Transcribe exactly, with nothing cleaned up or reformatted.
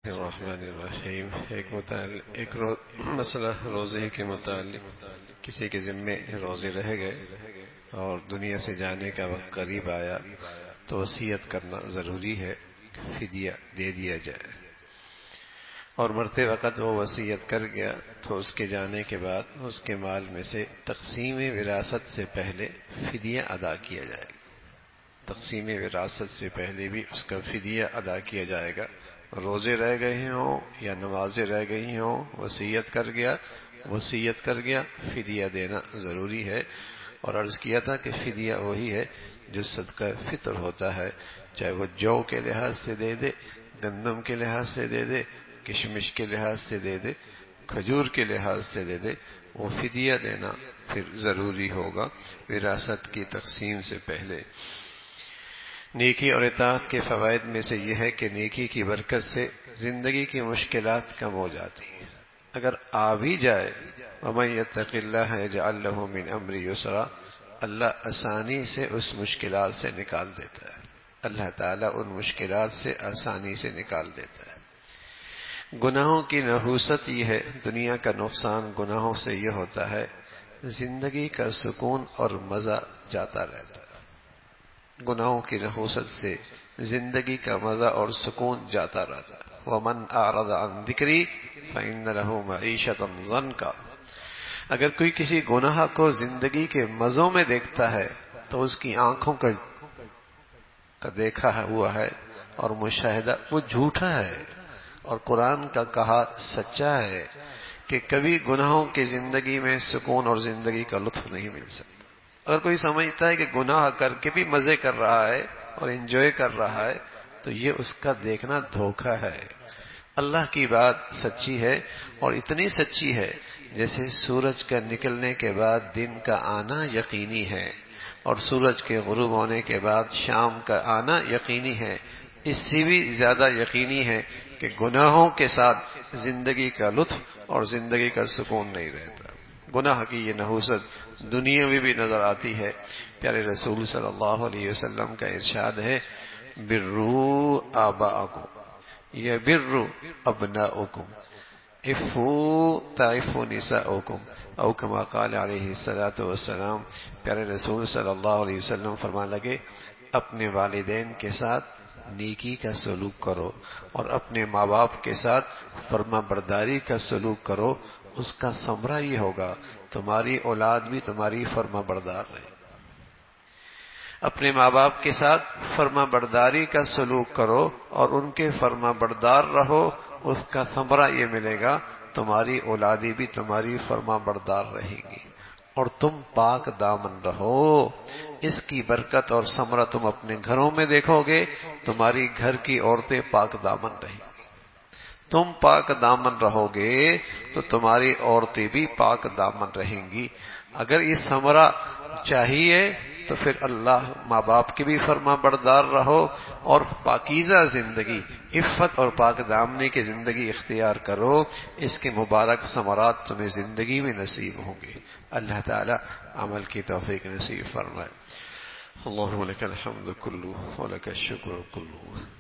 الرحمن الرحیم۔ ایک متعلق ایک رو مسئلہ روزے کے متعلق، کسی کے ذمے روزے رہ گئے اور دنیا سے جانے کا وقت قریب آیا تو وصیت کرنا ضروری ہے، فدیہ دے دیا جائے، اور مرتے وقت وہ وصیت کر گیا تو اس کے جانے کے بعد اس کے مال میں سے تقسیم وراثت سے پہلے فدیہ ادا کیا جائے گا۔ تقسیم وراثت سے پہلے بھی اس کا فدیہ ادا کیا جائے گا، روزے رہ گئے ہوں یا نمازیں رہ گئی ہوں، وصیت کر گیا وصیت کر گیا فدیہ دینا ضروری ہے۔ اور عرض کیا تھا کہ فدیہ وہی ہے جو صدقہ فطر ہوتا ہے، چاہے وہ جو کے لحاظ سے دے دے، گندم کے لحاظ سے دے دے، کشمش کے لحاظ سے دے دے، کھجور کے لحاظ سے دے دے، وہ فدیہ دینا پھر ضروری ہوگا وراثت کی تقسیم سے پہلے۔ نیکی اور اطاعت کے فوائد میں سے یہ ہے کہ نیکی کی برکت سے زندگی کی مشکلات کم ہو جاتی ہیں، اگر آ بھی جائے وَمَن يَتَّقِ اللَّهَ يَجْعَل لَّهُ مِنْ أَمْرِهِ يُسْرًا، اللہ آسانی سے اس مشکلات سے نکال دیتا ہے، اللہ تعالیٰ ان مشکلات سے آسانی سے نکال دیتا ہے۔ گناہوں کی نحوست یہ ہے، دنیا کا نقصان گناہوں سے یہ ہوتا ہے، زندگی کا سکون اور مزہ جاتا رہتا ہے۔ گناہوں کی نحوست سے زندگی کا مزہ اور سکون جاتا رہتا ہے۔ وَمَنْ أَعْرَضَ عَنْ ذِكْرِي فَإِنَّ لَهُ مَعِيشَةً ضَنْكًا، اگر کوئی کسی گناہ کو زندگی کے مزوں میں دیکھتا ہے تو اس کی آنکھوں کا دیکھا ہوا ہے اور مشاہدہ وہ جھوٹا ہے، اور قرآن کا کہا سچا ہے کہ کبھی گناہوں کی زندگی میں سکون اور زندگی کا لطف نہیں مل سکتا۔ اگر کوئی سمجھتا ہے کہ گناہ کر کے بھی مزے کر رہا ہے اور انجوائے کر رہا ہے تو یہ اس کا دیکھنا دھوکہ ہے۔ اللہ کی بات سچی ہے، اور اتنی سچی ہے جیسے سورج کا نکلنے کے بعد دن کا آنا یقینی ہے، اور سورج کے غروب ہونے کے بعد شام کا آنا یقینی ہے، اس سے بھی زیادہ یقینی ہے کہ گناہوں کے ساتھ زندگی کا لطف اور زندگی کا سکون نہیں رہتا۔ گناہ کی یہ نحوست دنیا میں بھی نظر آتی ہے۔ پیارے رسول صلی اللہ علیہ وسلم کا ارشاد ہے، بروا آباءکم یبر ابناؤکم عفوا تعفوا نساؤکم او کما قال علیہ الصلوۃ والسلام۔ پیارے رسول صلی اللہ علیہ وسلم فرمانے لگے، اپنے والدین کے ساتھ نیکی کا سلوک کرو اور اپنے ماں باپ کے ساتھ فرما برداری کا سلوک کرو، اس کا ثمرہ یہ ہوگا تمہاری اولاد بھی تمہاری فرما بردار رہے۔ اپنے ماں باپ کے ساتھ فرما برداری کا سلوک کرو اور ان کے فرما بردار رہو، اس کا ثمرہ یہ ملے گا تمہاری اولادی بھی تمہاری فرما بردار رہیں گی، اور تم پاک دامن رہو۔ اس کی برکت اور ثمرہ تم اپنے گھروں میں دیکھو گے، تمہاری گھر کی عورتیں پاک دامن رہیں گی۔ تم پاک دامن رہو گے تو تمہاری عورتیں بھی پاک دامن رہیں گی۔ اگر یہ ثمرہ چاہیے تو پھر اللہ ماں باپ کی بھی فرما بردار رہو اور پاکیزہ زندگی، عفت اور پاک دامنی کی زندگی اختیار کرو، اس کے مبارک ثمرات تمہیں زندگی میں نصیب ہوں گے۔ اللہ تعالی عمل کی توفیق نصیب فرمائے۔ اللہم لک الحمد کلہ ولک الشکر کلہ۔